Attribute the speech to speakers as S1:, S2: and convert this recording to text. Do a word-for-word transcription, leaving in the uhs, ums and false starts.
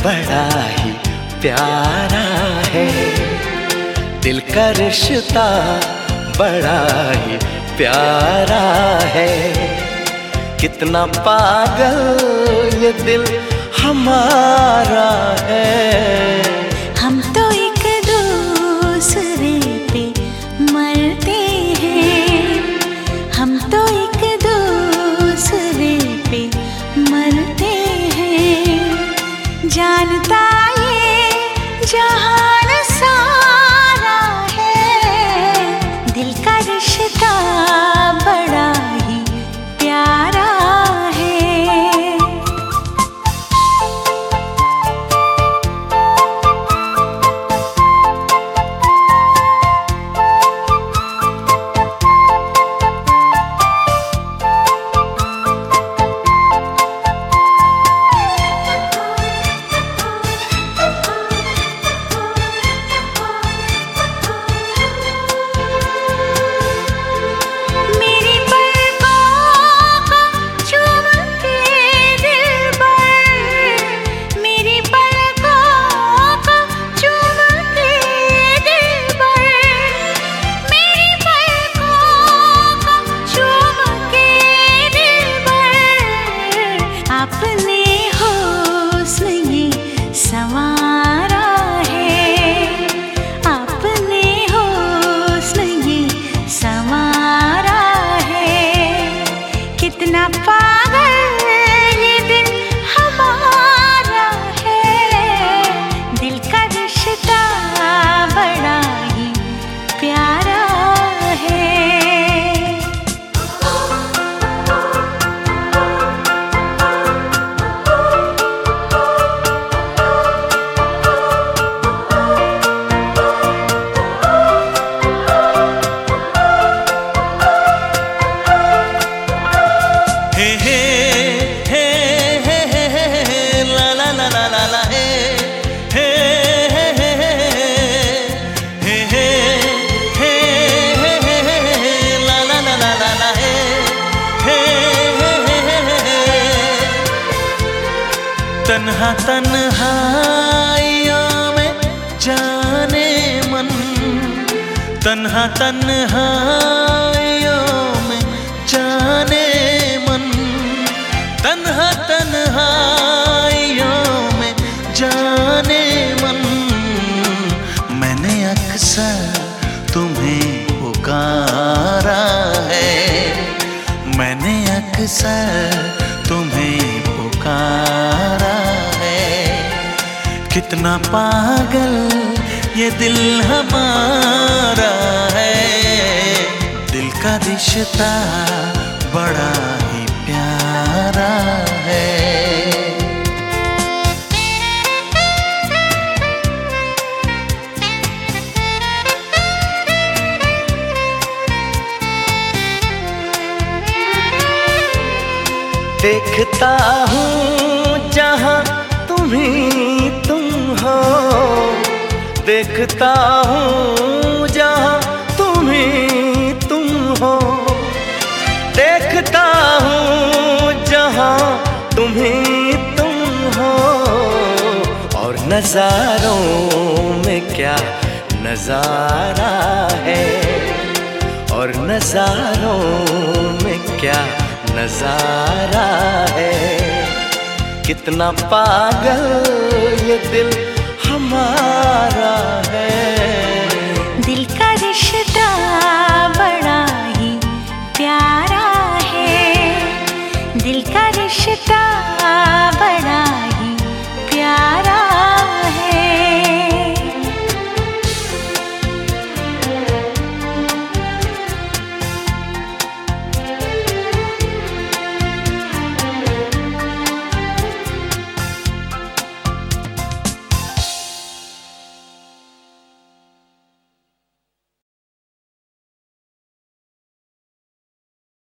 S1: बड़ा ही प्यारा है। दिल का रिश्ता बड़ा ही प्यारा है। कितना पागल ये दिल हमारा है।
S2: हम तो एक दूसरे पे मरते हैं, हम तो एक दूसरे पे मरते हैं। जानता ये जहान सारा है, दिल का रिश्ता बड़ा ही प्यारा है। अपने हुस्न ये संवारा है, अपने हुस्न ये संवारा है। कितना पागल ये दिल हमारा है, दिल का रिश्ता बड़ा ही प्यारा है।
S1: तन्हा तन्हाइयों में जाने मन, तन्हा तन्हाइयों में जाने मन, तन्हा तन्हाइयों में जाने मन। मैंने अक्सर तुम्हें पुकारा है, मैंने अक्सर तुम्हें पुकारा है। कितना पागल ये दिल हमारा है, दिल का रिश्ता बड़ा ही प्यारा है। देखता हूँ जहाँ तुम ही तुम हो, देखता हूँ जहाँ तुम ही तुम हो, देखता हूँ जहाँ तुम ही तुम हो। और नज़ारों में क्या नज़ारा है, और नज़ारों में क्या नज़ारा है। कितना पागल ये दिल हमारा है।